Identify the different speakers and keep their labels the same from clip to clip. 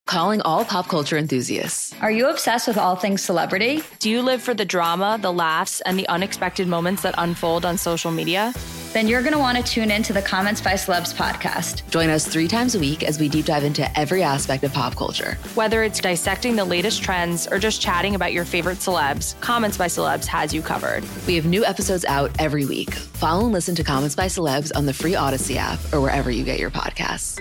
Speaker 1: Calling all pop culture enthusiasts.
Speaker 2: Are you obsessed with all things celebrity?
Speaker 3: Do you live for the drama, the laughs, and the unexpected moments that unfold on social media?
Speaker 2: Then you're going to want to tune in to the Comments by Celebs podcast.
Speaker 1: Join us 3 times a week as we deep dive into every aspect of pop culture.
Speaker 3: Whether it's dissecting the latest trends or just chatting about your favorite celebs, Comments by Celebs has you covered.
Speaker 1: We have new episodes out every week. Follow and listen to Comments by Celebs on the free Odyssey app or wherever you get your podcasts.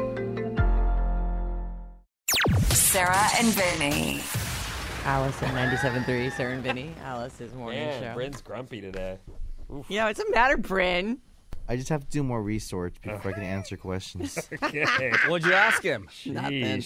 Speaker 4: Sarah and Vinny.
Speaker 5: Alice at 97.3, Sarah and Vinny. Alice's morning show.
Speaker 6: Bryn's grumpy today. Oof.
Speaker 5: Yeah, what's the matter, Bryn?
Speaker 7: I just have to do more research before I can answer questions.
Speaker 6: Okay.
Speaker 8: What'd you ask him?
Speaker 5: Nothing.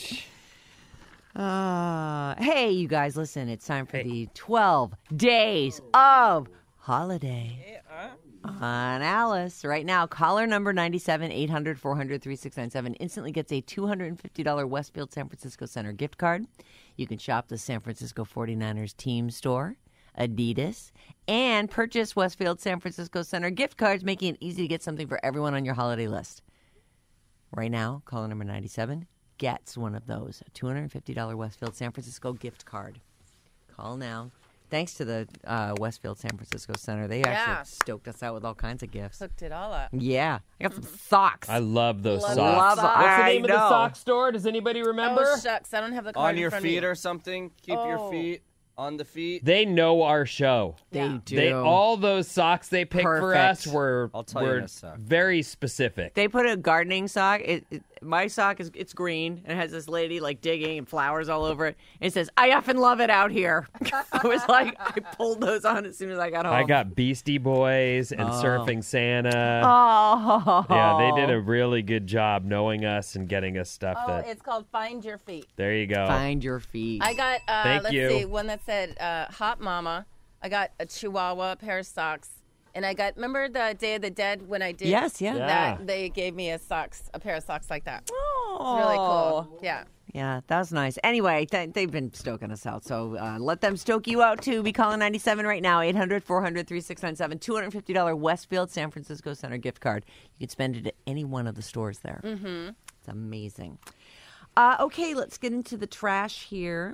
Speaker 5: Hey, you guys, listen. It's time for the 12 days of holiday on Alice. Right now, caller number 97 800 400 3697 instantly gets a $250 Westfield San Francisco Center gift card. You can shop the San Francisco 49ers team store, Adidas, and purchase Westfield San Francisco Center gift cards, making it easy to get something for everyone on your holiday list. Right now, caller number 97 gets one of those, a $250 Westfield San Francisco gift card. Call now. Thanks to the Westfield San Francisco Center. They actually stoked us out with all kinds of gifts.
Speaker 9: Hooked it all up.
Speaker 5: Yeah. I got some socks.
Speaker 6: I love those socks.
Speaker 5: Love
Speaker 6: What's the name of the
Speaker 5: know.
Speaker 6: sock store? Does anybody remember?
Speaker 9: Oh, shucks. I don't have the card
Speaker 8: On
Speaker 9: in
Speaker 8: your
Speaker 9: front of
Speaker 8: feet
Speaker 9: me.
Speaker 8: or something? Keep your feet on the feet.
Speaker 6: They know our show.
Speaker 5: They do.
Speaker 6: All those socks they picked for us
Speaker 5: Perfect.
Speaker 8: I'll tell you in a sec.
Speaker 6: very specific.
Speaker 5: They put a gardening sock. My sock it's green and it has this lady like digging and flowers all over it. And it says, "I often love it out here." I was like, I pulled those on as soon as I got home.
Speaker 6: I got Beastie Boys and Surfing Santa.
Speaker 5: Oh.
Speaker 6: Yeah, they did a really good job knowing us and getting us stuff
Speaker 9: Oh,
Speaker 6: that.
Speaker 9: it's called Find Your Feet.
Speaker 6: There you go.
Speaker 5: Find your feet.
Speaker 9: I got,
Speaker 6: Thank
Speaker 9: let's
Speaker 6: you.
Speaker 9: see, one that said Hot Mama. I got a Chihuahua, a pair of socks. And I got, remember the Day of the Dead when I did
Speaker 5: Yes, yeah.
Speaker 9: that? They gave me a pair of socks like that.
Speaker 5: Oh.
Speaker 9: It's really cool. Yeah.
Speaker 5: Yeah, that was nice. Anyway, they've been stoking us out, so let them stoke you out, too. Be calling 97 right now, 800-400-3697, $250 Westfield San Francisco Center gift card. You can spend it at any one of the stores there. Mm-hmm. It's amazing. Okay, let's get into the trash here.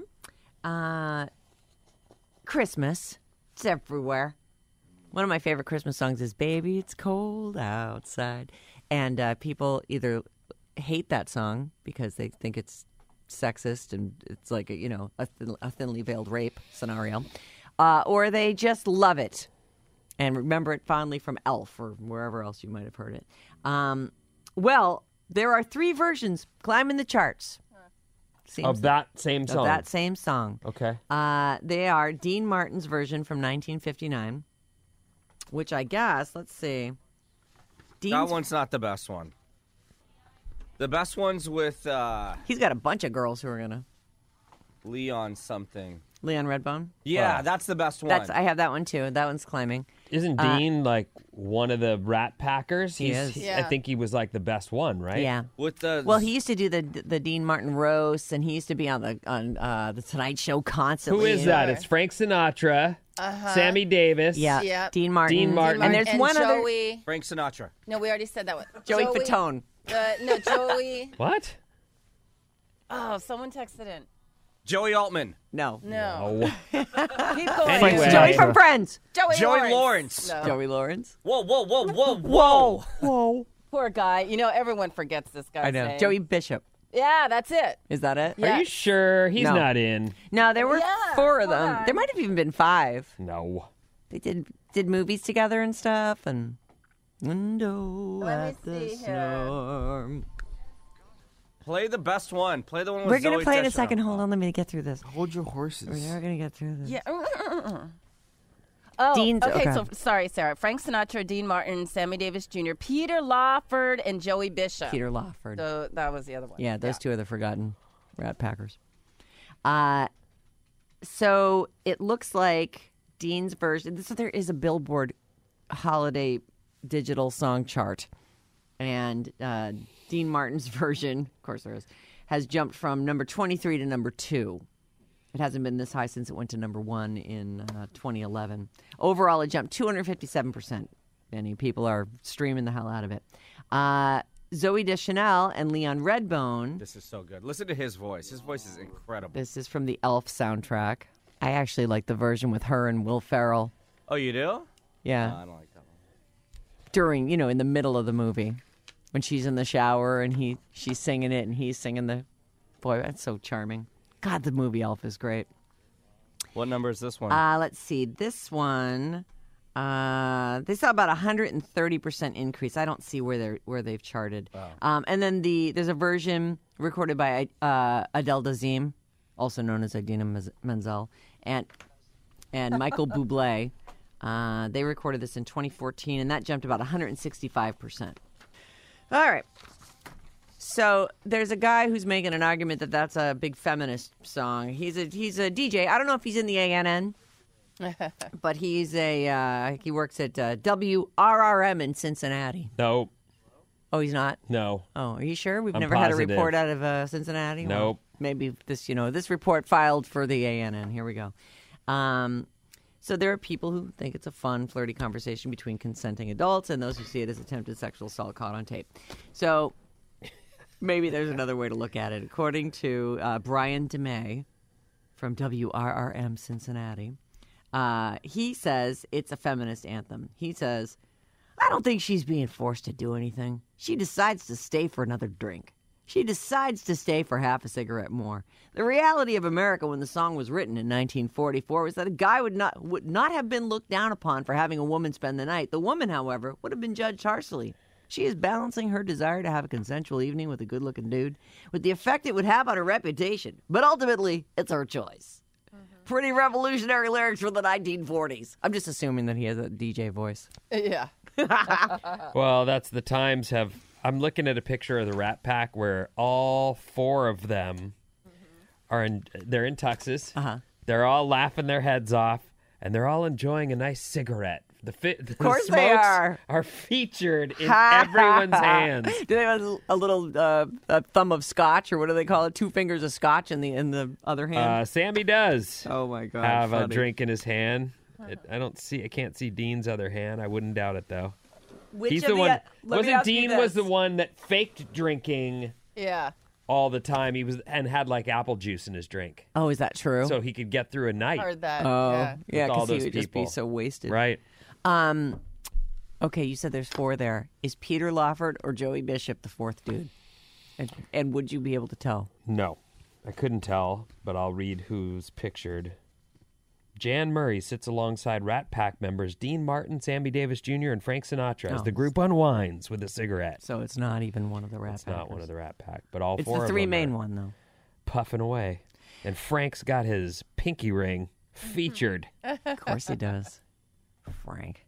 Speaker 5: Christmas. It's everywhere. One of my favorite Christmas songs is "Baby, It's Cold Outside." And people either hate that song because they think it's sexist and it's like a thinly veiled rape scenario, or they just love it and remember it fondly from Elf or wherever else you might have heard it. Well, there are 3 versions climbing the charts.
Speaker 6: Of that same song.
Speaker 5: Of that same song.
Speaker 6: Okay.
Speaker 5: They are Dean Martin's version from 1959, which I guess, let's see.
Speaker 8: That one's not the best one. The best one's with
Speaker 5: He's got a bunch of girls who are going to.
Speaker 8: Leon something.
Speaker 5: Leon Redbone?
Speaker 8: Yeah, that's the best one.
Speaker 5: I have that one too. That one's climbing.
Speaker 6: Isn't Dean like one of the Rat Packers?
Speaker 5: He is.
Speaker 6: I think he was like the best one, right?
Speaker 5: Yeah.
Speaker 8: With the
Speaker 5: Well, he used to do the Dean Martin roasts, and he used to be on the Tonight Show constantly.
Speaker 6: Who is that? It's Frank Sinatra, Sammy Davis.
Speaker 5: Yeah.
Speaker 9: Yep.
Speaker 5: Dean Martin.
Speaker 6: Dean Martin.
Speaker 5: And there's one
Speaker 9: Joey.
Speaker 5: other.
Speaker 8: Frank Sinatra.
Speaker 9: No, we already said that one.
Speaker 5: Joey Fatone.
Speaker 9: No, Joey.
Speaker 6: What?
Speaker 9: Oh, someone texted in.
Speaker 8: Joey Altman.
Speaker 5: No.
Speaker 6: Oh.
Speaker 9: Keep going.
Speaker 6: Anyway.
Speaker 5: Joey from Friends.
Speaker 9: Joey
Speaker 8: Lawrence.
Speaker 9: No.
Speaker 5: Joey Lawrence.
Speaker 8: Whoa.
Speaker 5: Whoa.
Speaker 9: Poor guy. Everyone forgets this guy's
Speaker 5: I know.
Speaker 9: name.
Speaker 5: Joey Bishop.
Speaker 9: Yeah, that's it.
Speaker 5: Is that it?
Speaker 9: Yeah.
Speaker 6: Are you sure he's
Speaker 5: No.
Speaker 6: not in?
Speaker 5: No, there were
Speaker 9: Yeah,
Speaker 5: 4 of
Speaker 9: come
Speaker 5: them.
Speaker 9: on.
Speaker 5: There might have even been 5.
Speaker 6: No.
Speaker 5: They did movies together and stuff, and window
Speaker 9: Let
Speaker 5: at
Speaker 9: me
Speaker 5: the
Speaker 9: see here.
Speaker 5: storm.
Speaker 8: Play the best one. Play the one with
Speaker 5: We're gonna
Speaker 8: Zoe
Speaker 5: play it in a
Speaker 8: Deschanel.
Speaker 5: second. Hold on, let me get through this.
Speaker 7: Hold your horses.
Speaker 5: We're gonna get through this.
Speaker 9: Yeah. Oh,
Speaker 5: Dean's-
Speaker 9: okay.
Speaker 5: okay.
Speaker 9: So sorry, Sarah. Frank Sinatra, Dean Martin, Sammy Davis Jr., Peter Lawford, and Joey Bishop.
Speaker 5: Peter Lawford.
Speaker 9: So that was the other one.
Speaker 5: Yeah, those 2 are the forgotten Rat Packers. So it looks like Dean's version. So there is a Billboard holiday digital song chart, and Dean Martin's version, of course there is, has jumped from number 23 to number 2. It hasn't been this high since it went to number 1 in 2011. Overall, it jumped 257%. Many people are streaming the hell out of it. Zoe Deschanel and Leon Redbone.
Speaker 8: This is so good. Listen to his voice. His voice is incredible.
Speaker 5: This is from the Elf soundtrack. I actually like the version with her and Will Ferrell.
Speaker 8: Oh, you do?
Speaker 5: Yeah.
Speaker 8: No, I don't like that one.
Speaker 5: During, in the middle of the movie, when she's in the shower and she's singing it and he's singing the. Boy, that's so charming. God, the movie Elf is great.
Speaker 8: What number is this one?
Speaker 5: Let's see. This one, they saw about 130% increase. I don't see where they've charted.
Speaker 8: Wow.
Speaker 5: And then there's a version recorded by Adele Dazeem, also known as Idina Menzel, and Michael Bublé. They recorded this in 2014, and that jumped about 165%. All right. So there's a guy who's making an argument that that's a big feminist song. He's a DJ. I don't know if he's in the ANN, but he works at WRRM in Cincinnati.
Speaker 6: Nope.
Speaker 5: Oh, he's not?
Speaker 6: No.
Speaker 5: Oh, are you sure? We've
Speaker 6: I'm
Speaker 5: never had a
Speaker 6: positive.
Speaker 5: report out of Cincinnati? Well,
Speaker 6: Nope.
Speaker 5: maybe this report filed for the ANN. Here we go. So there are people who think it's a fun, flirty conversation between consenting adults and those who see it as attempted sexual assault caught on tape. So maybe there's another way to look at it. According to Brian DeMay from WRRM Cincinnati, he says it's a feminist anthem. He says, I don't think she's being forced to do anything. She decides to stay for another drink. She decides to stay for half a cigarette more. The reality of America when the song was written in 1944 was that a guy would not have been looked down upon for having a woman spend the night. The woman, however, would have been judged harshly. She is balancing her desire to have a consensual evening with a good-looking dude with the effect it would have on her reputation. But ultimately, it's her choice. Pretty revolutionary lyrics from the 1940s. I'm just assuming that he has a DJ voice.
Speaker 9: Yeah.
Speaker 6: Well, that's the times have... I'm looking at a picture of the Rat Pack where all four of them they're in tuxes.
Speaker 5: Uh-huh.
Speaker 6: They're all laughing their heads off, and they're all enjoying a nice cigarette. The
Speaker 5: course
Speaker 6: smokes
Speaker 5: they are
Speaker 6: featured in everyone's hands.
Speaker 5: Do they have a little a thumb of scotch, or what do they call it? 2 fingers of scotch in the other hand?
Speaker 6: Sammy does.
Speaker 5: Oh my God!
Speaker 6: Have
Speaker 5: funny.
Speaker 6: a drink in his hand. I can't see Dean's other hand. I wouldn't doubt it though. He's the one. Wasn't Dean was the one that faked drinking?
Speaker 9: Yeah.
Speaker 6: All the time. He had like apple juice in his drink.
Speaker 5: Oh, is that true?
Speaker 6: So he could get through a night.
Speaker 9: Heard that.
Speaker 5: Oh, yeah,
Speaker 6: all
Speaker 5: because he
Speaker 6: those
Speaker 5: would just be
Speaker 6: people.
Speaker 5: so wasted.
Speaker 6: Right.
Speaker 5: Okay, you said there's 4 there. Is Peter Lawford or Joey Bishop the 4th dude? And would you be able to tell?
Speaker 6: No, I couldn't tell, but I'll read who's pictured. Jan Murray sits alongside Rat Pack members Dean Martin, Sammy Davis Jr., and Frank Sinatra as the group unwinds with a cigarette.
Speaker 5: So it's not even one of the Rat Packers.
Speaker 6: It's not one of the Rat Pack, but all
Speaker 5: it's
Speaker 6: four
Speaker 5: the
Speaker 6: of
Speaker 5: 3
Speaker 6: them
Speaker 5: main
Speaker 6: are
Speaker 5: one, though.
Speaker 6: puffing away. And Frank's got his pinky ring featured.
Speaker 5: Of course he does. Frank.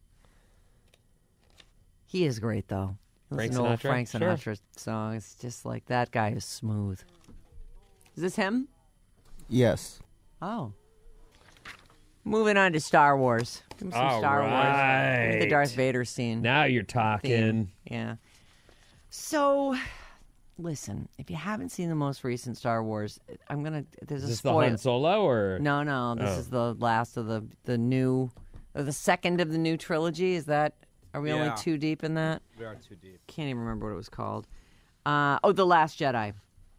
Speaker 5: He is great, though.
Speaker 6: Frank
Speaker 5: Listen to old
Speaker 6: Sinatra?
Speaker 5: Frank
Speaker 6: Sure.
Speaker 5: Sinatra song. It's just like, that guy is smooth. Is this him?
Speaker 7: Yes.
Speaker 5: Oh. Moving on to Star Wars. Give me some
Speaker 6: All
Speaker 5: Star Wars. Give me the
Speaker 6: right.
Speaker 5: Darth Vader scene.
Speaker 6: Now you're talking.
Speaker 5: Theme. Yeah. So, listen, if you haven't seen the most recent Star Wars, there's
Speaker 6: Is
Speaker 5: a
Speaker 6: this the
Speaker 5: spoiler.
Speaker 6: Han Solo or?
Speaker 5: No, this is the last of the new, or the second of the new trilogy. Is that? Are we only 2 deep in that?
Speaker 8: We are too deep.
Speaker 5: Can't even remember what it was called. The Last Jedi.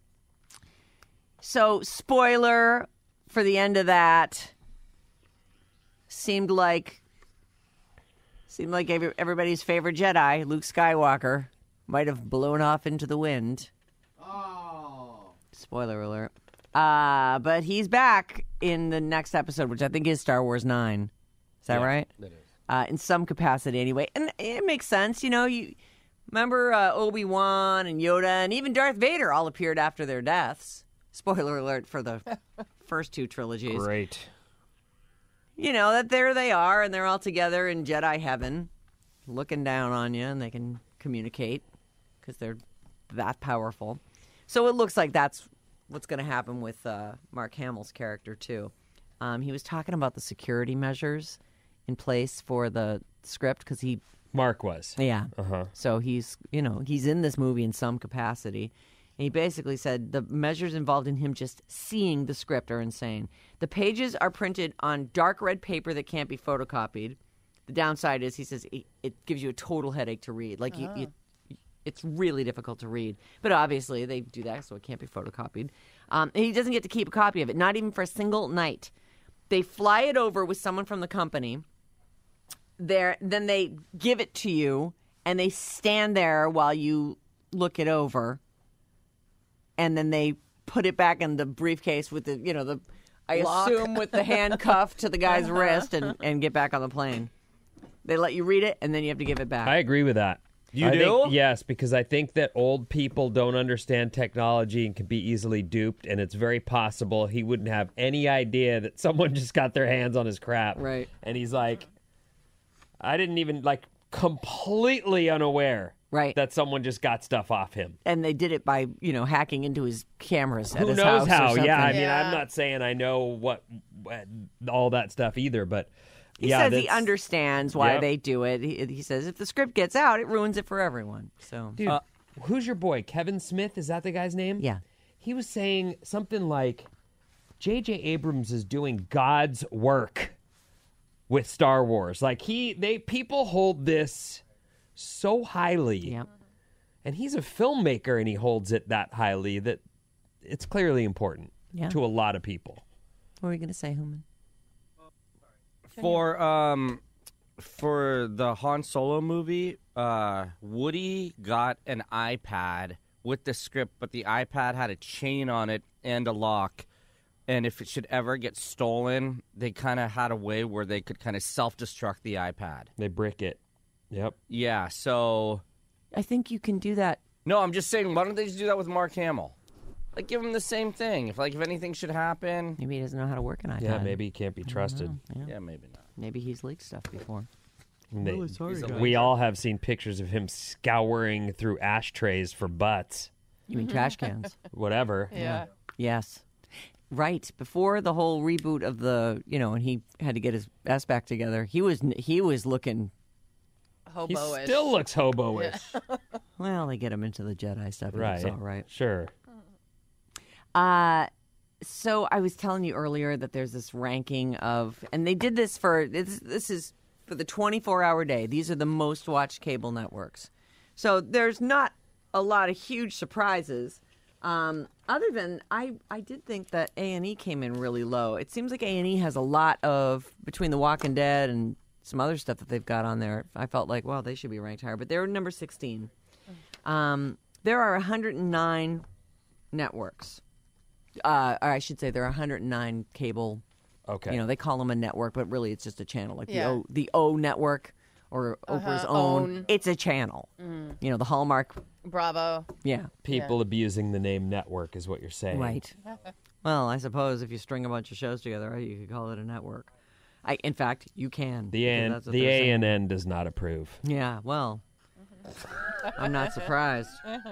Speaker 5: So, spoiler for the end of that. Seemed like everybody's favorite Jedi, Luke Skywalker, might have blown off into the wind. Oh. Spoiler alert. But he's back in the next episode, which I think is Star Wars 9. Is that right?
Speaker 8: It is.
Speaker 5: In some capacity anyway. And it makes sense. You remember Obi-Wan and Yoda and even Darth Vader all appeared after their deaths. Spoiler alert for the first 2 trilogies.
Speaker 6: Great.
Speaker 5: That there they are, and they're all together in Jedi heaven, looking down on you, and they can communicate because they're that powerful. So it looks like that's what's going to happen with Mark Hamill's character, too. He was talking about the security measures in place for the script because
Speaker 6: Mark was.
Speaker 5: Yeah.
Speaker 6: Uh-huh.
Speaker 5: So he's in this movie in some capacity. And he basically said the measures involved in him just seeing the script are insane. The pages are printed on dark red paper that can't be photocopied. The downside is, he says, it gives you a total headache to read. Like, It's really difficult to read. But obviously they do that, so it can't be photocopied. And he doesn't get to keep a copy of it, not even for a single night. They fly it over with someone from the company. Then they give it to you, and they stand there while you look it over. And then they put it back in the briefcase with the I
Speaker 9: Lock.
Speaker 5: assume with the handcuff to the guy's wrist and get back on the plane. They let you read it, and then you have to give it back.
Speaker 6: I agree with that.
Speaker 8: You do?
Speaker 6: Yes, because I think that old people don't understand technology and can be easily duped, and it's very possible he wouldn't have any idea that someone just got their hands on his crap.
Speaker 5: Right.
Speaker 6: And he's like, I didn't even, completely unaware that someone just got stuff off him.
Speaker 5: And they did it by, hacking into his cameras at
Speaker 6: Who
Speaker 5: his
Speaker 6: knows
Speaker 5: house or
Speaker 6: how?
Speaker 5: something.
Speaker 6: Yeah, I mean, I'm not saying I know what all that stuff either, but...
Speaker 5: He says he understands why they do it. He says if the script gets out, it ruins it for everyone. So,
Speaker 6: dude, who's your boy? Kevin Smith? Is that the guy's name?
Speaker 5: Yeah.
Speaker 6: He was saying something like, J.J. Abrams is doing God's work with Star Wars. People hold this so highly.
Speaker 5: Yep.
Speaker 6: And he's a filmmaker, and he holds it that highly that it's clearly important to a lot of people.
Speaker 5: What were you going to say, Human?
Speaker 8: For the Han Solo movie, Woody got an iPad with the script, but the iPad had a chain on it and a lock. And if it should ever get stolen, they kind of had a way where they could kind of self-destruct the iPad.
Speaker 6: They brick it. Yep.
Speaker 8: Yeah, so...
Speaker 5: I think you can do that.
Speaker 8: No, I'm just saying, why don't they just do that with Mark Hamill? Give him the same thing. If anything should happen...
Speaker 5: Maybe he doesn't know how to work an iPad.
Speaker 6: Yeah, maybe he can't be trusted.
Speaker 8: Yeah, maybe not.
Speaker 5: Maybe he's leaked stuff before.
Speaker 6: Really sorry, we all have seen pictures of him scouring through ashtrays for butts.
Speaker 5: You mean trash cans?
Speaker 6: Whatever.
Speaker 9: Yeah.
Speaker 5: Yes. Right. Before the whole reboot of and he had to get his ass back together, he was looking...
Speaker 9: Hobo-ish.
Speaker 6: He still looks hobo-ish.
Speaker 9: Yeah.
Speaker 5: Well, they get him into the Jedi stuff.
Speaker 6: Right.
Speaker 5: It's all right.
Speaker 6: Sure.
Speaker 5: So I was telling you earlier that there's this ranking of, and they did this this is for the 24-hour day. These are the most watched cable networks. So there's not a lot of huge surprises. Other than I did think that A&E came in really low. It seems like A&E has a lot of, between The Walking Dead and some other stuff that they've got on there. I felt like, well, they should be ranked higher, but they're number 16. There are 109 networks. Or I should say there are 109 cable.
Speaker 6: Okay.
Speaker 5: They call them a network, but really it's just a channel. Like
Speaker 9: Yeah.
Speaker 5: the O network or Oprah's own. It's a channel. The Hallmark.
Speaker 9: Bravo.
Speaker 5: Yeah.
Speaker 6: People abusing the name network is what you're saying.
Speaker 5: Right. Well, I suppose if you string a bunch of shows together, you could call it a network. In fact, you can.
Speaker 6: The ANN does not approve.
Speaker 5: Yeah, well, I'm not surprised.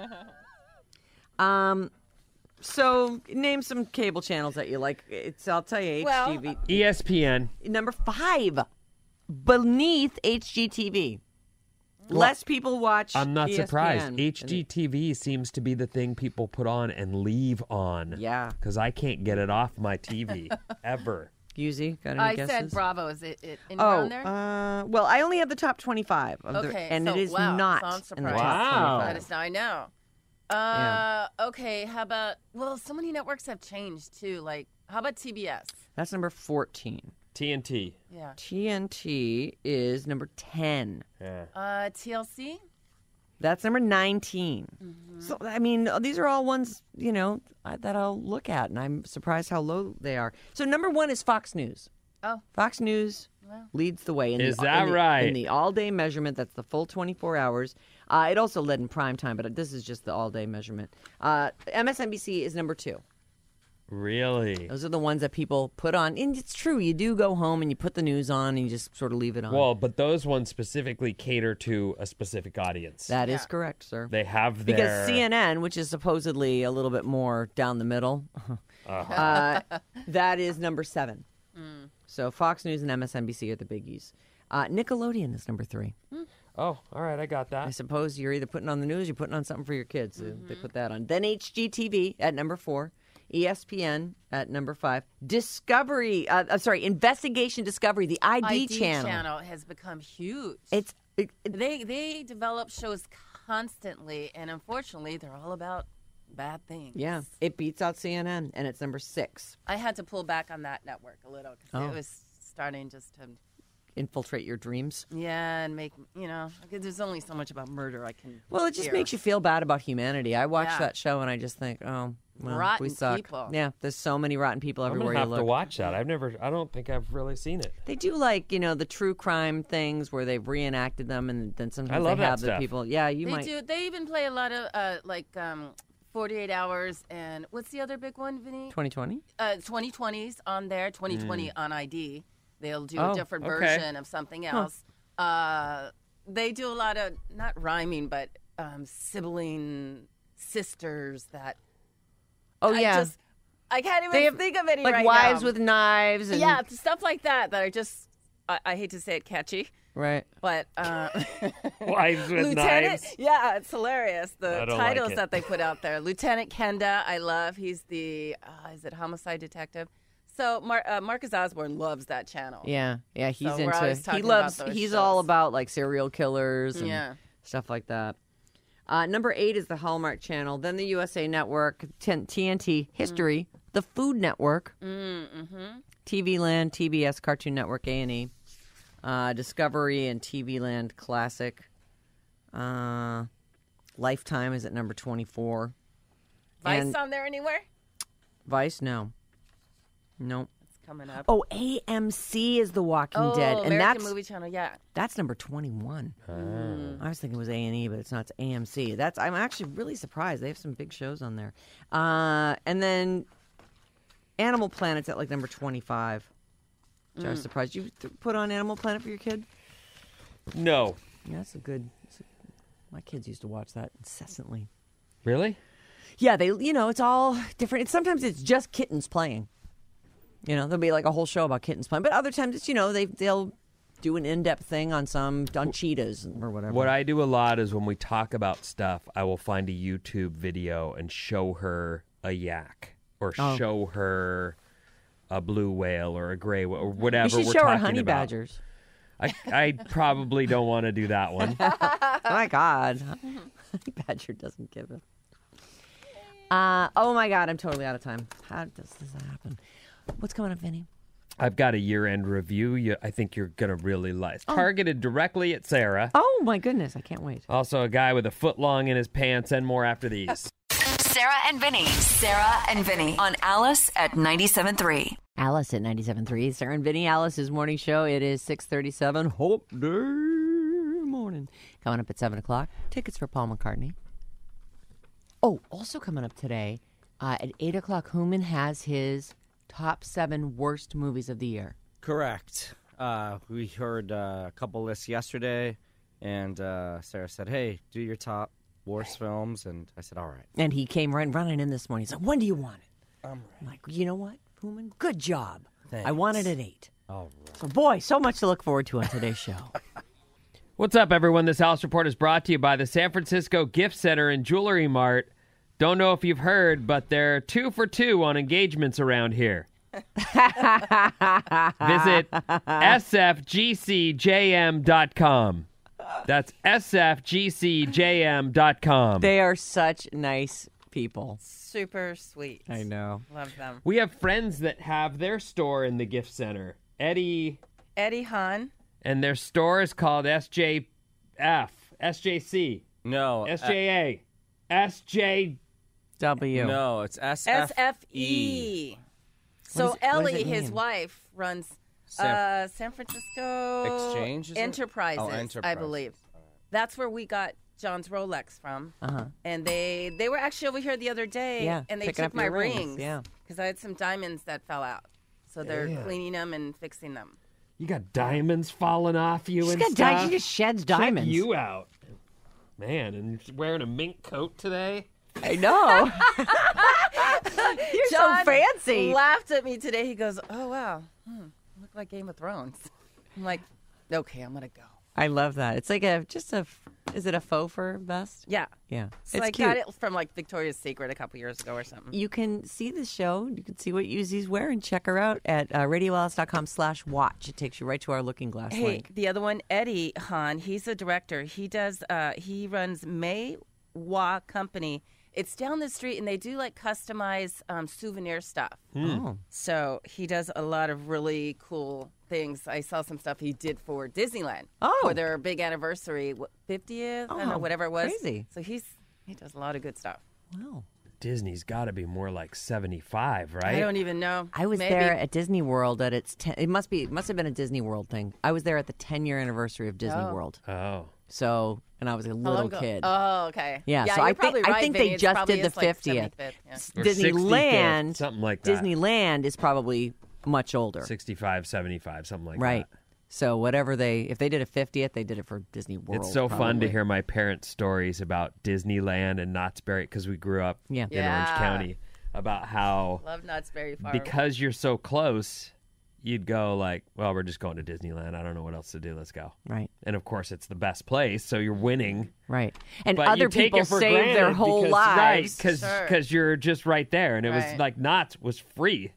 Speaker 5: So, name some cable channels that you like. I'll tell you, HGTV.
Speaker 6: ESPN.
Speaker 5: Number 5, beneath HGTV. Less people watch
Speaker 6: I'm not
Speaker 5: ESPN.
Speaker 6: surprised. HGTV seems to be the thing people put on and leave on.
Speaker 5: Yeah.
Speaker 6: Because I can't get it off my TV, ever.
Speaker 5: Yuzi, got any
Speaker 9: I
Speaker 5: guesses?
Speaker 9: said Bravo. Is it around there?
Speaker 5: Well, I only have the top 25. And it is not
Speaker 9: so I'm
Speaker 5: in the
Speaker 9: surprised.
Speaker 5: top 25.
Speaker 9: That is now I know. Okay, how about... Well, so many networks have changed, too. How about TBS?
Speaker 5: That's number 14.
Speaker 6: TNT.
Speaker 9: Yeah.
Speaker 5: TNT is number 10.
Speaker 6: Yeah.
Speaker 9: TLC?
Speaker 5: That's number 19.
Speaker 9: Mm-hmm.
Speaker 5: So, I mean, these are all ones, that I'll look at, and I'm surprised how low they are. So number 1 is Fox News.
Speaker 9: Oh.
Speaker 5: Fox News leads the way.
Speaker 6: Is that right?
Speaker 5: In the all-day measurement, that's the full 24 hours. It also led in prime time, but this is just the all-day measurement. MSNBC is number 2.
Speaker 6: Really?
Speaker 5: Those are the ones that people put on. And it's true, you do go home and you put the news on and you just sort of leave it on.
Speaker 6: Well, but those ones specifically cater to a specific audience.
Speaker 5: That is correct, sir.
Speaker 6: They have
Speaker 5: Because
Speaker 6: their...
Speaker 5: CNN, which is supposedly a little bit more down the middle, that is number 7. So Fox News and MSNBC are the biggies. Nickelodeon is number 3.
Speaker 6: Oh, all right, I got that.
Speaker 5: I suppose you're either putting on the news or you're putting on something for your kids. They put that on. Then HGTV at number 4. ESPN at number 5. Discovery, Investigation Discovery, the ID channel.
Speaker 9: channel has become huge.
Speaker 5: They
Speaker 9: They develop shows constantly, and unfortunately, they're all about bad things.
Speaker 5: Yeah, it beats out CNN, and it's number 6.
Speaker 9: I had to pull back on that network a little because it was starting just to
Speaker 5: infiltrate your dreams.
Speaker 9: Yeah, and make, there's only so much about murder I can
Speaker 5: Well, it just
Speaker 9: hear.
Speaker 5: makes you feel bad about humanity. I watch that show and I just think, well,
Speaker 9: rotten
Speaker 5: we suck.
Speaker 9: people.
Speaker 5: Yeah, there's so many rotten people
Speaker 6: I'm
Speaker 5: everywhere
Speaker 6: gonna
Speaker 5: you
Speaker 6: have
Speaker 5: look.
Speaker 6: to watch that. I don't think I've really seen it.
Speaker 5: They do the true crime things where they've reenacted them, and then sometimes
Speaker 6: I love
Speaker 5: they have
Speaker 6: that
Speaker 5: the
Speaker 6: stuff.
Speaker 5: people. Yeah, you
Speaker 9: They
Speaker 5: might.
Speaker 9: do. They even play a lot of 48 Hours and what's the other big one, Vinny?
Speaker 5: 2020.
Speaker 9: 2020's on there. 2020 on ID. They'll do
Speaker 5: Oh,
Speaker 9: a different
Speaker 6: okay.
Speaker 9: version of something else. They do a lot of not rhyming, but sibling sisters that.
Speaker 5: Oh yeah,
Speaker 9: I can't even
Speaker 5: They have,
Speaker 9: think of any
Speaker 5: like
Speaker 9: right
Speaker 5: wives
Speaker 9: now.
Speaker 5: with knives. And,
Speaker 9: Yeah, stuff like that are just. I hate to say it, catchy.
Speaker 5: right.
Speaker 9: But
Speaker 6: Wives with
Speaker 9: Lieutenant,
Speaker 6: knives.
Speaker 9: yeah, it's hilarious. The
Speaker 6: I don't
Speaker 9: titles
Speaker 6: like it.
Speaker 9: that they put out there. Lieutenant Kenda, I love. He's the is it homicide detective? So Marcus Osborne loves that channel.
Speaker 5: Yeah, he's
Speaker 9: So we're
Speaker 5: into.
Speaker 9: always
Speaker 5: He
Speaker 9: talking
Speaker 5: loves.
Speaker 9: about those
Speaker 5: He's
Speaker 9: shows.
Speaker 5: all about like serial killers and
Speaker 9: Yeah.
Speaker 5: stuff like that. Number 8 is the Hallmark Channel. Then the USA Network, TNT History, the Food Network, TV Land, TBS, Cartoon Network, A&E, Discovery and TV Land Classic. Lifetime is at number 24.
Speaker 9: Vice
Speaker 5: And
Speaker 9: on there anywhere?
Speaker 5: Vice, no. Nope.
Speaker 9: It's coming up.
Speaker 5: Oh, AMC is The Walking Dead, and
Speaker 9: American
Speaker 5: that's
Speaker 9: Movie Channel. Yeah.
Speaker 5: that's number 21. I was thinking it was A&E, but it's not. It's AMC. I'm actually really surprised. They have some big shows on there. And then Animal Planet's at like number 25. Which I was surprised. You put on Animal Planet for your kid?
Speaker 6: No.
Speaker 5: Yeah, that's a good. My kids used to watch that incessantly.
Speaker 6: Really?
Speaker 5: Yeah, it's all different. Sometimes it's just kittens playing. There'll be like a whole show about kittens playing, but other times it's they'll do an in-depth thing on cheetahs or whatever.
Speaker 6: What I do a lot is when we talk about stuff, I will find a YouTube video and show her a yak or show her a blue whale or a gray whale or whatever
Speaker 5: you should
Speaker 6: we're
Speaker 5: show her
Speaker 6: talking
Speaker 5: honey
Speaker 6: about.
Speaker 5: badgers.
Speaker 6: I probably don't want to do that one.
Speaker 5: Oh my God, honey badger doesn't give it. Oh my God, I'm totally out of time. How does this happen? What's coming up, Vinny?
Speaker 6: I've got a year-end review. I think you're going to really like. It's targeted directly at Sarah.
Speaker 5: Oh my goodness, I can't wait.
Speaker 6: Also, a guy with a foot long in his pants, and more after these.
Speaker 4: Sarah and Vinny. Sarah and Vinny on Alice at 97.3.
Speaker 5: Alice at 97.3. Sarah and Vinny, Alice's morning show. It is 6:37. Hope Day morning. Coming up at 7 o'clock. Tickets for Paul McCartney. Oh, also coming up today at 8 o'clock, Human has his top 7 worst movies of the year.
Speaker 8: Correct. We heard a couple lists yesterday, and Sarah said, hey, do your top worst films, and I said, all right.
Speaker 5: And he came running in this morning. He's like, when do you want it? I'm like, you know what, Human? Good job.
Speaker 8: Thanks.
Speaker 5: I want it at 8.
Speaker 8: All right.
Speaker 5: So, boy, so much to look forward to on today's show.
Speaker 6: What's up, everyone? This Alice Report is brought to you by the San Francisco Gift Center and Jewelry Mart. Don't know if you've heard, but they're 2 for 2 on engagements around here. Visit sfgcjm.com. That's sfgcjm.com.
Speaker 5: They are such nice people.
Speaker 9: Super sweet.
Speaker 5: I know.
Speaker 9: Love them.
Speaker 6: We have friends that have their store in the gift center. Eddie,
Speaker 9: Hahn.
Speaker 6: and their store is called SJC,
Speaker 8: No.
Speaker 6: SJA, SJ.
Speaker 5: W.
Speaker 8: No, it's SFE.
Speaker 9: SFE. So
Speaker 5: what does
Speaker 9: Ellie,
Speaker 5: it
Speaker 9: his
Speaker 5: mean?
Speaker 9: wife, runs
Speaker 8: San
Speaker 9: San Francisco
Speaker 8: Exchange, is it?
Speaker 9: Enterprises,
Speaker 8: Oh,
Speaker 9: I
Speaker 8: Enterprise.
Speaker 9: believe. That's where we got John's Rolex from.
Speaker 5: Uh-huh.
Speaker 9: And they were actually over here the other day,
Speaker 5: Yeah,
Speaker 9: and they
Speaker 5: picking
Speaker 9: took
Speaker 5: up
Speaker 9: my
Speaker 5: your rings,
Speaker 9: rings.
Speaker 5: yeah.
Speaker 9: Because I had some diamonds that fell out. So they're cleaning them and fixing them.
Speaker 6: You got diamonds falling off you
Speaker 5: She's
Speaker 6: and
Speaker 5: got
Speaker 6: stuff.
Speaker 5: diamonds. She just sheds diamonds.
Speaker 6: Check you out. Man, and you're wearing a mink coat today?
Speaker 5: I know. You're
Speaker 9: John
Speaker 5: so fancy.
Speaker 9: laughed at me today. He goes, oh, wow. Look like Game of Thrones. I'm like, okay, I'm going to go.
Speaker 5: I love that. It's like is it a faux fur vest?
Speaker 9: Yeah.
Speaker 5: Yeah.
Speaker 9: So
Speaker 5: It's
Speaker 9: I
Speaker 5: cute.
Speaker 9: got it from like Victoria's Secret a couple years ago or something.
Speaker 5: You can see the show. You can see what Yuzi's wearing. Check her out at RadioAlice.com/watch. It takes you right to our Looking Glass
Speaker 9: Hey,
Speaker 5: link.
Speaker 9: the other one, Eddie Hahn, he's a director. He runs May Wa Company. It's down the street, and they do like customized souvenir stuff.
Speaker 5: Oh.
Speaker 9: So he does a lot of really cool things. I saw some stuff he did for Disneyland for their big anniversary, 50th, I don't know, whatever it was.
Speaker 5: Crazy.
Speaker 9: So he does a lot of good stuff.
Speaker 5: Wow.
Speaker 6: Disney's got to be more like 75, right?
Speaker 9: I don't even know.
Speaker 5: I was
Speaker 9: Maybe.
Speaker 5: there at Disney World at its it must have been a Disney World thing. I was there at the 10-year anniversary of Disney World.
Speaker 6: Oh.
Speaker 5: So, and I was a
Speaker 9: How
Speaker 5: little
Speaker 9: long ago?
Speaker 5: kid.
Speaker 9: Oh, okay.
Speaker 5: Yeah, so
Speaker 9: you're
Speaker 5: I
Speaker 9: probably
Speaker 5: think
Speaker 9: right,
Speaker 5: they
Speaker 9: Vinny. It
Speaker 5: just
Speaker 9: probably
Speaker 5: did the
Speaker 9: is like
Speaker 5: 50th.
Speaker 9: 75th, yeah.
Speaker 6: Or
Speaker 5: Disneyland,
Speaker 6: 65th, something like that.
Speaker 5: Disneyland is probably much older.
Speaker 6: 65, 75, something like
Speaker 5: Right.
Speaker 6: that.
Speaker 5: So if they did a 50th, they did it for Disney World.
Speaker 6: It's so fun to
Speaker 5: probably.
Speaker 6: hear my parents' stories about Disneyland and Knott's Berry because we grew up in Orange County, about how
Speaker 9: Love Knott's Berry Farm.
Speaker 6: because you're so close, you'd go like, well, we're just going to Disneyland. I don't know what else to do. Let's go.
Speaker 5: Right.
Speaker 6: And of course, it's the best place, so you're winning.
Speaker 5: Right. And
Speaker 6: But
Speaker 5: other
Speaker 6: you take
Speaker 5: people
Speaker 6: it for
Speaker 5: save their
Speaker 6: granted
Speaker 5: whole
Speaker 6: because,
Speaker 5: lives.
Speaker 6: Right, because you're just right there. And it was
Speaker 9: Right.
Speaker 6: like Knott's was free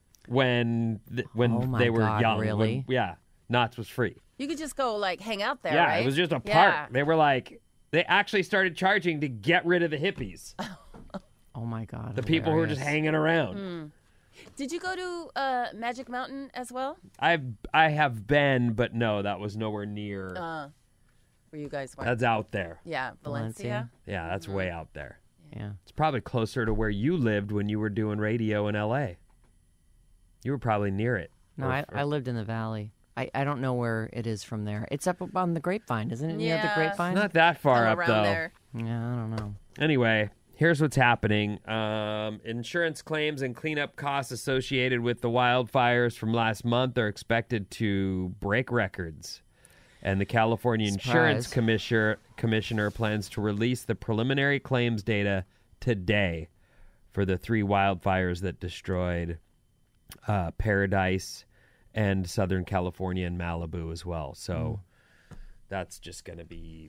Speaker 6: when
Speaker 5: Oh my
Speaker 6: they were
Speaker 5: God,
Speaker 6: young.
Speaker 5: really?
Speaker 6: Knott's was free.
Speaker 9: You could just go like hang out there,
Speaker 6: Yeah,
Speaker 9: right?
Speaker 6: it was just a park.
Speaker 9: Yeah.
Speaker 6: They were like, they actually started charging to get rid of the hippies,
Speaker 5: Oh my God.
Speaker 6: the people who were just hanging around.
Speaker 9: Did you go to Magic Mountain as well?
Speaker 6: I have been, but no, that was nowhere near.
Speaker 9: Where you guys went?
Speaker 6: That's out there.
Speaker 9: Yeah, Valencia.
Speaker 6: Yeah, that's way out there.
Speaker 5: Yeah.
Speaker 6: It's probably closer to where you lived when you were doing radio in L.A. You were probably near it.
Speaker 5: No, I lived in the valley. I don't know where it is from there. It's up on the Grapevine, isn't it? Near the
Speaker 9: Yeah.
Speaker 5: Grapevine?
Speaker 6: Not that far up,
Speaker 9: Around
Speaker 6: though.
Speaker 9: there.
Speaker 5: Yeah, I don't know.
Speaker 6: Anyway, here's what's happening. Insurance claims and cleanup costs associated with the wildfires from last month are expected to break records. And the California Insurance Commissioner plans to release the preliminary claims data today for the 3 wildfires that destroyed Paradise and Southern California and Malibu as well. So that's just going to be,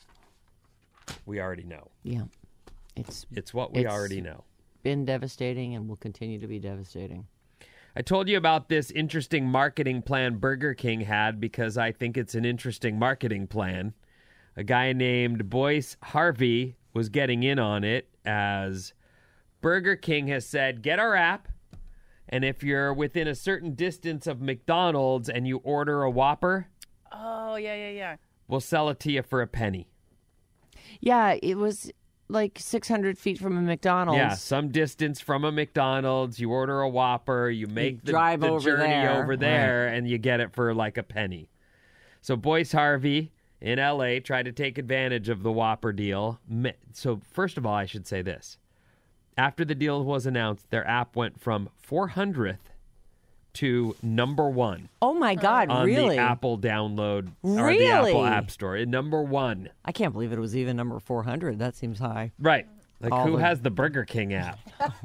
Speaker 6: we already know.
Speaker 5: Yeah.
Speaker 6: It's what we already know.
Speaker 5: Been devastating and will continue to be devastating.
Speaker 6: I told you about this interesting marketing plan Burger King had because I think it's an interesting marketing plan. A guy named Boyce Harvey was getting in on it as Burger King has said, get our app, and if you're within a certain distance of McDonald's and you order a Whopper,
Speaker 9: Oh, yeah.
Speaker 6: we'll sell it to you for a penny.
Speaker 5: Yeah, it was like 600 feet from a McDonald's.
Speaker 6: Yeah, some distance from a McDonald's. You order a Whopper. You make the
Speaker 5: drive over
Speaker 6: journey
Speaker 5: there.
Speaker 6: over there, and you get it for like a penny. So Boyce Harvey in L.A. tried to take advantage of the Whopper deal. So first of all, I should say this. After the deal was announced, their app went from 400th to number 1.
Speaker 5: Oh my God,
Speaker 6: on
Speaker 5: really?
Speaker 6: the Apple download or the
Speaker 5: Really?
Speaker 6: Apple App Store. Number 1.
Speaker 5: I can't believe it was even number 400. That seems high.
Speaker 6: Right. Like,
Speaker 5: All
Speaker 6: who
Speaker 5: the-
Speaker 6: has the Burger King app?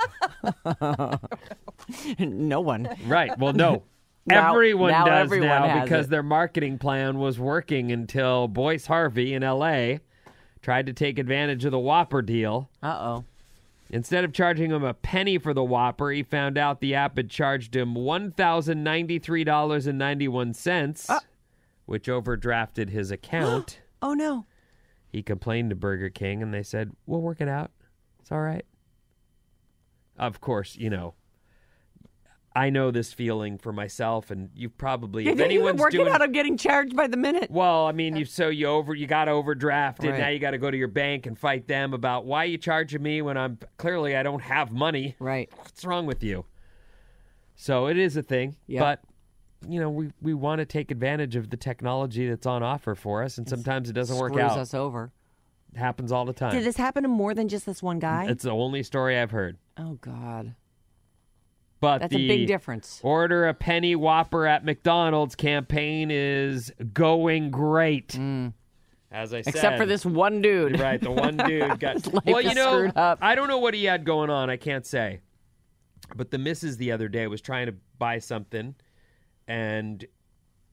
Speaker 5: No one.
Speaker 6: Right. Well, no.
Speaker 5: Now-
Speaker 6: everyone
Speaker 5: now
Speaker 6: does
Speaker 5: everyone
Speaker 6: now
Speaker 5: has
Speaker 6: because
Speaker 5: it.
Speaker 6: their marketing plan was working until Boyce Harvey in L.A. tried to take advantage of the Whopper deal.
Speaker 5: Uh-oh.
Speaker 6: Instead of charging him a penny for the Whopper, he found out the app had charged him $1,093.91, which overdrafted his account.
Speaker 5: Oh, no.
Speaker 6: He complained to Burger King, and they said, we'll work it out. It's all right. Of course, I know this feeling for myself, and you've probably, if
Speaker 5: You've been
Speaker 6: anyone's
Speaker 5: working
Speaker 6: doing...
Speaker 5: out I'm getting charged by the minute.
Speaker 6: Well, I mean, you got overdrafted.
Speaker 5: Right.
Speaker 6: Now you got to go to your bank and fight them about why you charging me when I don't have money.
Speaker 5: Right.
Speaker 6: What's wrong with you? So it is a thing,
Speaker 5: Yeah.
Speaker 6: but we want to take advantage of the technology that's on offer for us, and sometimes it doesn't work
Speaker 5: Screws
Speaker 6: out.
Speaker 5: us over.
Speaker 6: It happens all the time.
Speaker 5: Did this happen to more than just this one guy?
Speaker 6: It's the only story I've heard.
Speaker 5: Oh, God.
Speaker 6: But
Speaker 5: That's
Speaker 6: the
Speaker 5: a big difference.
Speaker 6: Order a penny Whopper at McDonald's campaign is going great. As I said.
Speaker 5: Except for this one dude.
Speaker 6: Right, the one dude got...
Speaker 5: His life
Speaker 6: well,
Speaker 5: is screwed up.
Speaker 6: I don't know what he had going on. I can't say. But the missus the other day was trying to buy something, and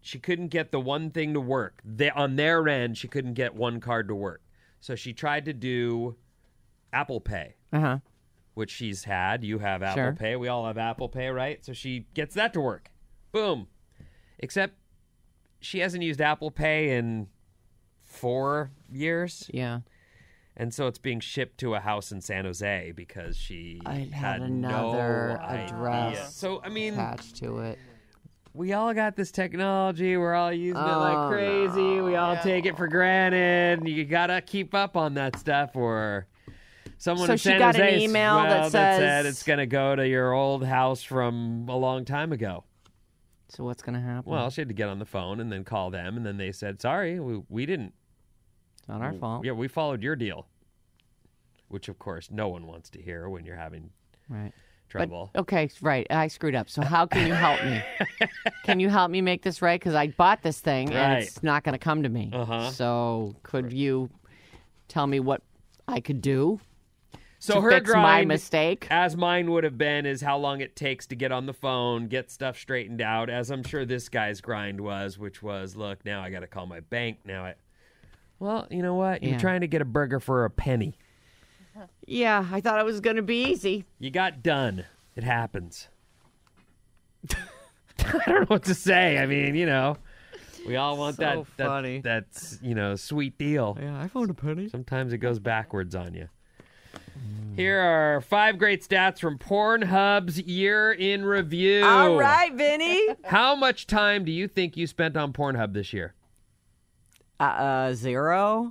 Speaker 6: she couldn't get the one thing to work. On their end, she couldn't get one card to work. So she tried to do Apple Pay, which she's had. You have Apple Pay. We all have Apple Pay, right? So she gets that to work. Boom. Except she hasn't used Apple Pay in 4 years.
Speaker 5: Yeah.
Speaker 6: And so it's being shipped to a house in San Jose because she
Speaker 5: had
Speaker 6: no
Speaker 5: another
Speaker 6: idea.
Speaker 5: address
Speaker 6: So, I mean,
Speaker 5: attached to it.
Speaker 6: we all got this technology. We're all using it like crazy. We all take it for granted. You got to keep up on that stuff, or someone
Speaker 5: So
Speaker 6: in
Speaker 5: she
Speaker 6: San
Speaker 5: got an
Speaker 6: Jose
Speaker 5: email that
Speaker 6: said
Speaker 5: says-
Speaker 6: it's going to go to your old house from a long time ago.
Speaker 5: So what's going to happen?
Speaker 6: Well, she had to get on the phone and then call them, and then they said, sorry, we didn't.
Speaker 5: It's not our fault.
Speaker 6: Yeah, we followed your deal. Which, of course, no one wants to hear when you're having trouble.
Speaker 5: But, okay, right. I screwed up. So how can you help me? Can you help me make this right? Because I bought this thing and it's not going to come to me. So could you tell me what I could do
Speaker 6: So
Speaker 5: to
Speaker 6: her
Speaker 5: fix my
Speaker 6: grind,
Speaker 5: mistake?
Speaker 6: as mine would have been, is how long it takes to get on the phone, get stuff straightened out, as I'm sure this guy's grind was, which was, look, now I got to call my bank. Well, you know what? You're trying to get a burger for a penny.
Speaker 5: Yeah, I thought it was going to be easy.
Speaker 6: You got done. It happens. I don't know what to say. I mean, we all want
Speaker 5: So funny.
Speaker 6: that's sweet deal.
Speaker 5: Yeah, I found a penny.
Speaker 6: Sometimes it goes backwards on you. Here are 5 great stats from Pornhub's year in review.
Speaker 5: All right, Vinny.
Speaker 6: How much time do you think you spent on Pornhub this year?
Speaker 5: 0.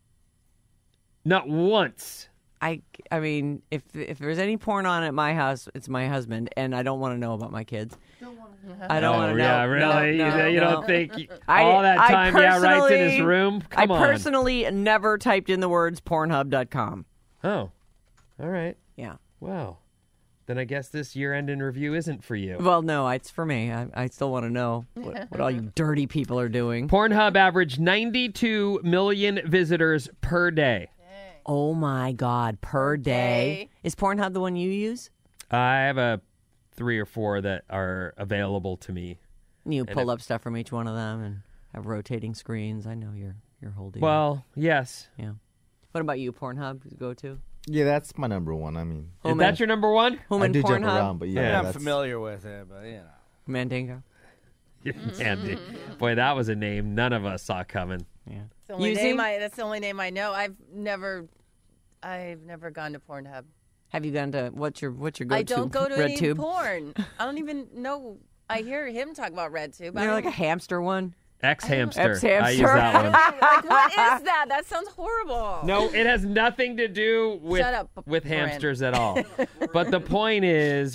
Speaker 6: Not once.
Speaker 5: I mean, if there's any porn on at my house, it's my husband, and I don't want to know about my kids. I don't want to know.
Speaker 6: Yeah, really?
Speaker 5: No,
Speaker 6: you
Speaker 5: no.
Speaker 6: don't think all that time writes in his room? Come on.
Speaker 5: I personally never typed in the words Pornhub.com.
Speaker 6: Oh, all right.
Speaker 5: Yeah.
Speaker 6: Well, then I guess this year-end in review isn't for you.
Speaker 5: Well, no, it's for me. I still want to know what all you dirty people are doing.
Speaker 6: Pornhub averaged 92 million visitors per day.
Speaker 5: Oh, my God. Per day. Is Pornhub the one you use?
Speaker 6: I have 3 or 4 that are available to me.
Speaker 5: You pull up stuff from each one of them and have rotating screens. I know your whole deal.
Speaker 6: Well, yes.
Speaker 5: Yeah. What about you, Pornhub? Do you go to?
Speaker 7: Yeah, that's my number one. I mean,
Speaker 6: Is that your number one?
Speaker 5: Home
Speaker 7: I
Speaker 5: and
Speaker 7: do
Speaker 5: Pornhub?
Speaker 7: jump around, but yeah,
Speaker 8: I'm
Speaker 7: that's
Speaker 8: familiar with it, but
Speaker 5: Mandingo.
Speaker 6: Andy. Boy, that was a name none of us saw coming.
Speaker 5: Yeah.
Speaker 9: That's the only name I know. I've never gone to Pornhub.
Speaker 5: Have you gone to what's your go-to?
Speaker 9: I don't go to any
Speaker 5: RedTube?
Speaker 9: porn. I don't even know. I hear him talk about RedTube.
Speaker 5: They're like a hamster one.
Speaker 6: X-Hamster.
Speaker 5: X-Hamster.
Speaker 6: I use that one.
Speaker 9: Like, what is that? That sounds horrible.
Speaker 6: No, it has nothing to do with
Speaker 9: Shut up,
Speaker 6: with
Speaker 9: Brent.
Speaker 6: hamsters at all. But the point is,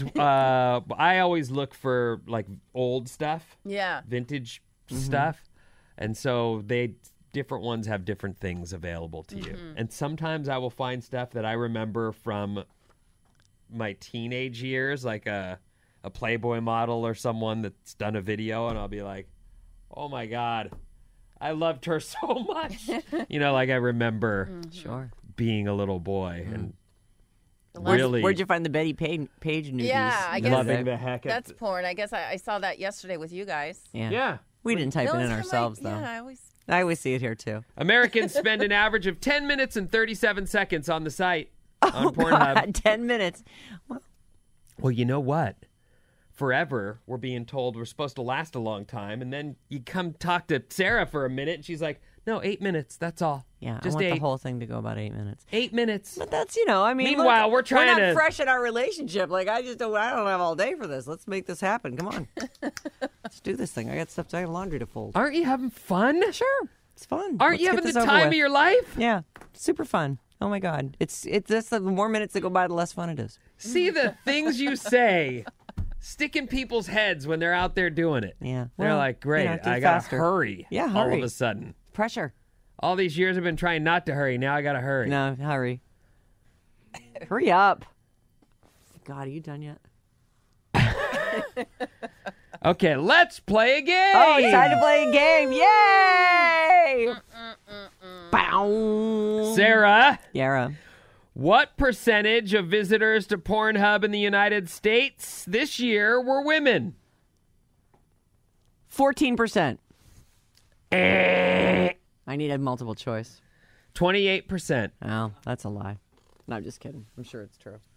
Speaker 6: I always look for like old stuff,
Speaker 9: Yeah.
Speaker 6: vintage stuff, and so different ones have different things available to you. And sometimes I will find stuff that I remember from my teenage years, like a Playboy model or someone that's done a video, and I'll be like, oh my God, I loved her so much. Like I remember being a little boy and really
Speaker 5: Where'd you find the Betty Page nudies?
Speaker 9: Yeah, I guess
Speaker 6: loving the heck out
Speaker 9: that's porn. I guess I saw that yesterday with you guys.
Speaker 5: Yeah.
Speaker 6: Yeah.
Speaker 5: We didn't type it in
Speaker 9: Those are
Speaker 5: ourselves, though.
Speaker 9: Yeah,
Speaker 5: I always see it here, too.
Speaker 6: Americans spend an average of 10 minutes and 37 seconds on the site on Pornhub.
Speaker 5: God, 10 minutes.
Speaker 6: Well, you know what? Forever, we're being told we're supposed to last a long time, and then you come talk to Sarah for a minute, and she's like, no, 8 minutes, that's all.
Speaker 5: Yeah,
Speaker 6: Just
Speaker 5: I want
Speaker 6: 8.
Speaker 5: the whole thing to go about 8 minutes.
Speaker 6: 8 minutes.
Speaker 5: But that's, I mean,
Speaker 6: Meanwhile, we're trying
Speaker 5: not
Speaker 6: to-
Speaker 5: fresh in our relationship. Like, I don't have all day for this. Let's make this happen. Come on. Let's do this thing. I got laundry to fold.
Speaker 6: Aren't you having fun?
Speaker 5: Sure. It's fun.
Speaker 6: Aren't
Speaker 5: Let's
Speaker 6: you
Speaker 5: get
Speaker 6: having the
Speaker 5: this over
Speaker 6: time
Speaker 5: with.
Speaker 6: of your life?
Speaker 5: Yeah. Super fun. Oh, my God. It's just the more minutes that go by, the less fun it is.
Speaker 6: See the things you say stick in people's heads when they're out there doing it.
Speaker 5: Yeah.
Speaker 6: They're
Speaker 5: Well,
Speaker 6: like, great,
Speaker 5: do
Speaker 6: I got to
Speaker 5: faster.
Speaker 6: hurry.
Speaker 5: Yeah,
Speaker 6: All
Speaker 5: hurry.
Speaker 6: of a sudden.
Speaker 5: Pressure.
Speaker 6: All these years I've been trying not to hurry. Now I got to hurry.
Speaker 5: No, hurry. Hurry up. God, are you done yet?
Speaker 6: Okay, let's play a game.
Speaker 5: Oh, it's time to play a game. Yay! Bow.
Speaker 6: Sarah,
Speaker 5: Yara.
Speaker 6: what percentage of visitors to Pornhub in the United States this year were women?
Speaker 5: 14%. I need a multiple choice.
Speaker 6: 28%.
Speaker 5: Oh, that's a lie. No, I'm just kidding. I'm sure it's true.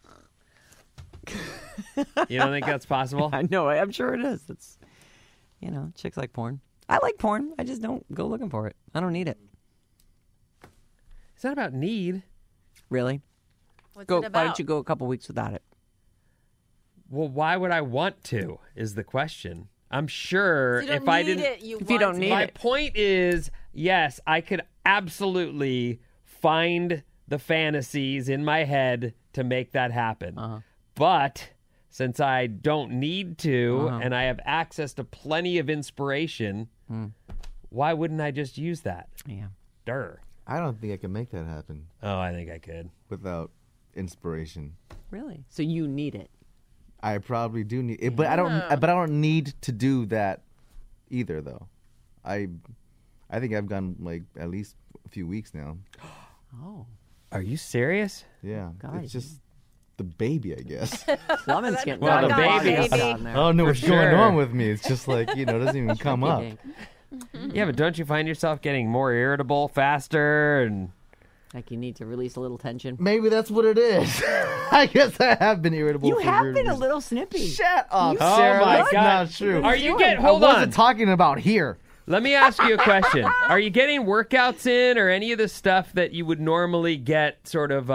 Speaker 6: You don't think that's possible?
Speaker 5: I know. I'm sure it is. It's, chicks like porn. I like porn. I just don't go looking for it. I don't need it.
Speaker 6: It's not about need.
Speaker 5: Really?
Speaker 9: What's it about?
Speaker 5: Why don't you go a couple weeks without it?
Speaker 6: Well, why would I want to is the question. I'm sure
Speaker 9: You don't
Speaker 6: if I
Speaker 9: need
Speaker 6: didn't.
Speaker 9: it, you
Speaker 5: If you don't
Speaker 9: want
Speaker 5: need
Speaker 9: it.
Speaker 6: My
Speaker 5: it.
Speaker 6: point is, yes, I could absolutely find the fantasies in my head to make that happen. But since I don't need to and I have access to plenty of inspiration, why wouldn't I just use that?
Speaker 5: Yeah.
Speaker 6: Durr.
Speaker 7: I don't think I can make that happen
Speaker 6: Oh, I think I could.
Speaker 7: without inspiration.
Speaker 5: Really? So you need it.
Speaker 7: I probably do need it, but I don't need to do that either, though. I think I've gone like at least a few weeks now.
Speaker 5: Oh.
Speaker 6: Are you serious?
Speaker 7: Yeah,
Speaker 5: God.
Speaker 7: it's just the baby, I guess.
Speaker 5: Woman's getting
Speaker 6: Well, the baby.
Speaker 5: down there.
Speaker 7: I don't know what's
Speaker 6: sure.
Speaker 7: going on with me. It's just like, it doesn't even come up.
Speaker 6: Yeah, but don't you find yourself getting more irritable faster and
Speaker 5: Like you need to release a little tension.
Speaker 7: Maybe that's what it is. I guess I have been irritable.
Speaker 5: You
Speaker 7: for
Speaker 5: have
Speaker 7: weird
Speaker 5: been a
Speaker 7: reasons.
Speaker 5: little snippy.
Speaker 7: Shut up,
Speaker 6: Oh
Speaker 7: Sarah.
Speaker 6: my
Speaker 7: That's
Speaker 6: God.
Speaker 7: not true.
Speaker 6: Are you getting hold
Speaker 7: I
Speaker 6: on?
Speaker 7: wasn't talking about here.
Speaker 6: Let me ask you a question. Are you getting workouts in or any of the stuff that you would normally get sort of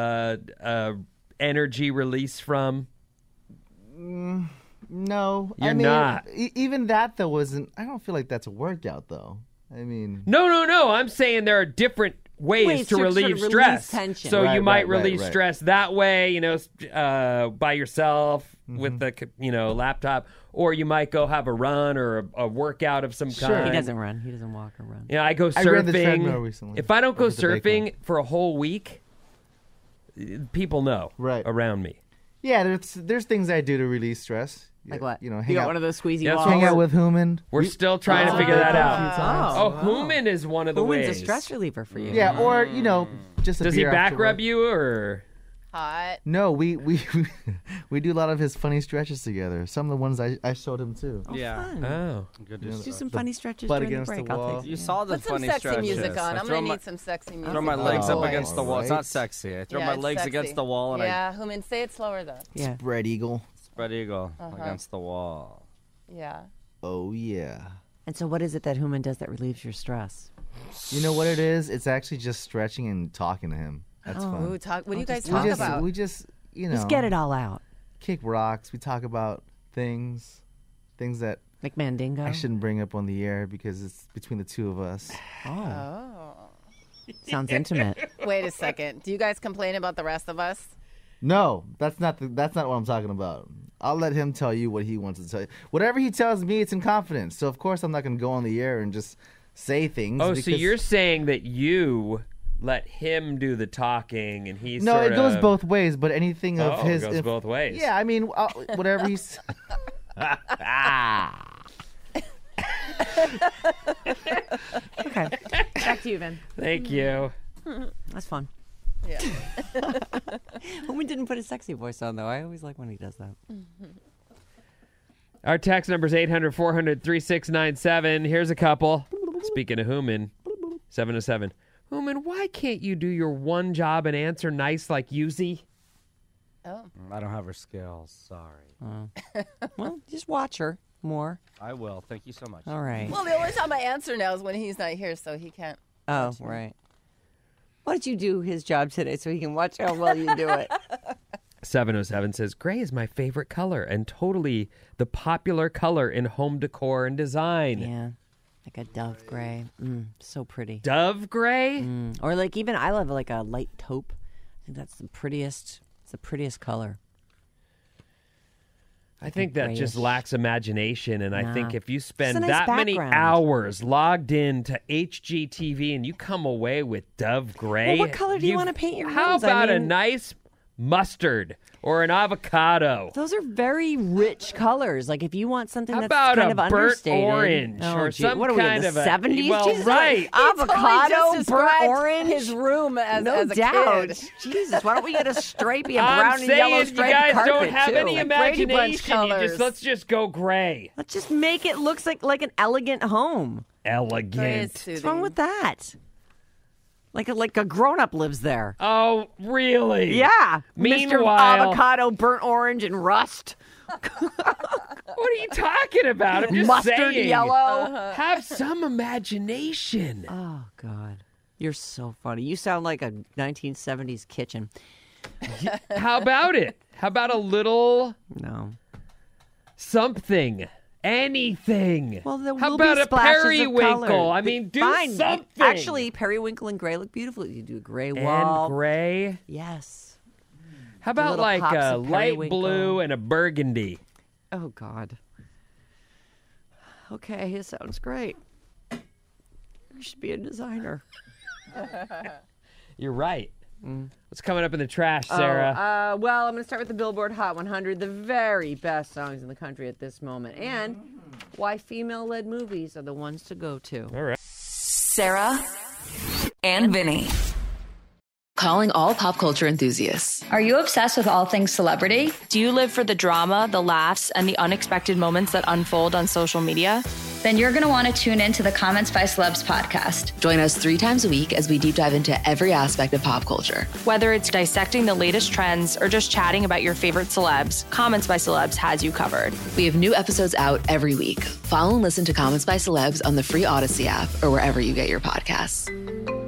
Speaker 6: energy release from?
Speaker 7: No,
Speaker 6: You're
Speaker 7: I mean,
Speaker 6: not.
Speaker 7: Even that though wasn't. I don't feel like that's a workout though. I mean,
Speaker 6: No. I'm saying there are different ways to
Speaker 5: sort of
Speaker 6: relieve
Speaker 5: release
Speaker 6: stress.
Speaker 5: tension.
Speaker 6: So you
Speaker 7: Right,
Speaker 6: might
Speaker 7: right,
Speaker 6: relieve
Speaker 7: right.
Speaker 6: stress that way, by yourself with the laptop, or you might go have a run or a workout of some
Speaker 7: Sure.
Speaker 6: kind.
Speaker 5: He doesn't run. He doesn't walk or run.
Speaker 6: I go
Speaker 7: I ran the treadmill
Speaker 6: surfing.
Speaker 7: recently.
Speaker 6: If I don't go
Speaker 7: Over the bake
Speaker 6: surfing for a whole week, people know
Speaker 7: Right.
Speaker 6: around me.
Speaker 7: yeah, there's things I do to release stress.
Speaker 5: Like what?
Speaker 7: Hang
Speaker 5: You got
Speaker 7: out,
Speaker 5: one of those squeezy
Speaker 6: That's
Speaker 5: walls.
Speaker 6: what
Speaker 7: hang out with Human.
Speaker 6: We're still trying to figure that out.
Speaker 5: Oh,
Speaker 6: Human is one of the
Speaker 5: Human's
Speaker 6: ways.
Speaker 5: a stress reliever for you.
Speaker 7: Yeah, or just a
Speaker 6: Does he
Speaker 7: beer
Speaker 6: back
Speaker 7: after
Speaker 6: rub
Speaker 7: work.
Speaker 6: you or?
Speaker 9: Hot.
Speaker 7: No, we do a lot of his funny stretches together. Some of the ones I showed him too.
Speaker 8: Yeah.
Speaker 5: Fun.
Speaker 6: Oh,
Speaker 8: Good
Speaker 7: Yeah.
Speaker 8: to
Speaker 5: Do
Speaker 8: see.
Speaker 5: some funny stretches
Speaker 7: butt
Speaker 5: during the
Speaker 7: against the
Speaker 5: break. I'll
Speaker 7: wall.
Speaker 5: take
Speaker 8: You
Speaker 5: some.
Speaker 8: saw the
Speaker 9: Put some
Speaker 8: funny
Speaker 9: sexy
Speaker 8: stretches.
Speaker 9: music on.
Speaker 8: I
Speaker 9: I'm
Speaker 8: throw
Speaker 9: gonna
Speaker 8: my,
Speaker 9: need some sexy music.
Speaker 8: throw my legs up
Speaker 9: Oh,
Speaker 8: against the wall. It's not
Speaker 7: alright.
Speaker 8: sexy. I throw
Speaker 9: Yeah,
Speaker 8: my
Speaker 9: it's
Speaker 8: legs
Speaker 9: sexy.
Speaker 8: against the wall and
Speaker 9: Yeah, Human, say it slower though.
Speaker 5: Yeah.
Speaker 7: Spread eagle.
Speaker 8: I spread eagle against the wall.
Speaker 9: Yeah.
Speaker 7: Oh yeah.
Speaker 5: And so what is it that Human does that relieves your stress?
Speaker 7: You know what it is? It's actually just stretching and talking to him. That's
Speaker 9: Ooh,
Speaker 7: fun.
Speaker 9: what do you guys
Speaker 7: We
Speaker 9: talk
Speaker 7: just,
Speaker 9: about?
Speaker 7: we just,
Speaker 5: Just get it all out.
Speaker 7: kick rocks. We talk about things that
Speaker 5: Like Mandingo.
Speaker 7: I shouldn't bring up on the air because it's between the two of us.
Speaker 9: Oh.
Speaker 5: Sounds intimate.
Speaker 9: Wait a second. Do you guys complain about the rest of us?
Speaker 7: No, that's not what I'm talking about. I'll let him tell you what he wants to tell you. Whatever he tells me, it's in confidence. So of course I'm not going to go on the air and just say things.
Speaker 6: so
Speaker 7: because-
Speaker 6: you're saying that you let him do the talking and he's
Speaker 7: No,
Speaker 6: sort
Speaker 7: it goes
Speaker 6: of...
Speaker 7: both ways. But anything of his,
Speaker 6: it goes both ways.
Speaker 7: Yeah, I mean, whatever he's.
Speaker 5: Okay. Back to you, Vin.
Speaker 6: Thank you.
Speaker 5: That's fun.
Speaker 9: Yeah.
Speaker 5: Human didn't put his sexy voice on, though. I always like when he does that.
Speaker 6: Our text number is 800-400-3697. Here's a couple. Speaking of Human, 707. Human, why can't you do your one job and answer nice like Yuzi?
Speaker 9: Oh.
Speaker 8: I don't have her skills. Sorry.
Speaker 5: Well, just watch her more.
Speaker 8: I will. Thank you so much.
Speaker 5: All right.
Speaker 9: Well, the only time I answer now is when he's not here, so he can't.
Speaker 5: Oh, right. Why don't you do his job today so he can watch how well you do it?
Speaker 6: 707 says, gray is my favorite color and totally the popular color in home decor and design.
Speaker 5: Yeah. Like a dove gray. So pretty.
Speaker 6: Dove gray?
Speaker 5: Or like even I love like a light taupe. I think that's the prettiest. It's the prettiest color.
Speaker 6: I think that just
Speaker 5: grayish.
Speaker 6: lacks imagination, and I
Speaker 5: Nah.
Speaker 6: think if you spend
Speaker 5: It's a nice
Speaker 6: that many
Speaker 5: background.
Speaker 6: hours logged in to HGTV and you come away with Dove Gray...
Speaker 5: Well, what color do you
Speaker 6: you've-
Speaker 5: wanna paint your
Speaker 6: How
Speaker 5: rooms? I
Speaker 6: about a
Speaker 5: mean-
Speaker 6: nice mustard or an avocado?
Speaker 5: Those are very rich colors. Like if you want something
Speaker 6: How
Speaker 5: that's
Speaker 6: about
Speaker 5: kind
Speaker 6: a
Speaker 5: of
Speaker 6: burnt
Speaker 5: understated.
Speaker 6: orange or
Speaker 5: gee,
Speaker 6: some
Speaker 5: what are we,
Speaker 6: kind
Speaker 5: in
Speaker 6: of
Speaker 5: the
Speaker 6: a-
Speaker 5: 70s?
Speaker 6: well,
Speaker 5: Jesus,
Speaker 6: right.
Speaker 5: Avocado,
Speaker 9: just
Speaker 5: burnt
Speaker 9: described
Speaker 5: orange.
Speaker 9: his room as
Speaker 5: No
Speaker 9: as a
Speaker 5: doubt.
Speaker 9: kid.
Speaker 5: Jesus, why don't we get a stripy, a
Speaker 6: I'm
Speaker 5: brown and yellow
Speaker 6: saying you
Speaker 5: striped
Speaker 6: guys
Speaker 5: carpet
Speaker 6: don't have
Speaker 5: too?
Speaker 6: any
Speaker 9: Like Brady Bunch
Speaker 6: imagination.
Speaker 9: colors.
Speaker 6: Let's just go gray.
Speaker 5: Let's just make it look like an elegant home.
Speaker 6: elegant.
Speaker 5: What's wrong with that? Like a grown-up lives there.
Speaker 6: Oh, really?
Speaker 5: Yeah.
Speaker 6: Meanwhile,
Speaker 5: Mr. Avocado, burnt orange, and rust.
Speaker 6: What are you talking about? I'm just
Speaker 5: Mustard
Speaker 6: saying.
Speaker 5: yellow.
Speaker 6: Have some imagination.
Speaker 5: Oh, God. You're so funny. You sound like a 1970s kitchen.
Speaker 6: How about it? How about a little
Speaker 5: No.
Speaker 6: something? Anything.
Speaker 5: Well, there
Speaker 6: How
Speaker 5: will
Speaker 6: about
Speaker 5: be
Speaker 6: a
Speaker 5: splashes
Speaker 6: periwinkle?
Speaker 5: of color.
Speaker 6: I mean, do
Speaker 5: Fine.
Speaker 6: something.
Speaker 5: Actually, periwinkle and gray look beautiful. You do a gray wall.
Speaker 6: And gray.
Speaker 5: Yes.
Speaker 6: How about
Speaker 5: little
Speaker 6: like
Speaker 5: pops
Speaker 6: a
Speaker 5: of
Speaker 6: light
Speaker 5: periwinkle.
Speaker 6: blue and a burgundy?
Speaker 5: Oh, God. Okay, it sounds great. You should be a designer.
Speaker 6: You're right. What's coming up in the trash, Sarah?
Speaker 5: Well, I'm going to start with the Billboard Hot 100, the very best songs in the country at this moment, and why female-led movies are the ones to go to.
Speaker 6: All right.
Speaker 4: Sarah and Vinny.
Speaker 1: Calling all pop culture enthusiasts.
Speaker 2: Are you obsessed with all things celebrity?
Speaker 3: Do you live for the drama, the laughs, and the unexpected moments that unfold on social media?
Speaker 2: Then you're going to want to tune in to the Comments by Celebs podcast.
Speaker 1: Join us 3 times a week as we deep dive into every aspect of pop culture.
Speaker 3: Whether it's dissecting the latest trends or just chatting about your favorite celebs, Comments by Celebs has you covered.
Speaker 1: We have new episodes out every week. Follow and listen to Comments by Celebs on the free Odyssey app or wherever you get your podcasts.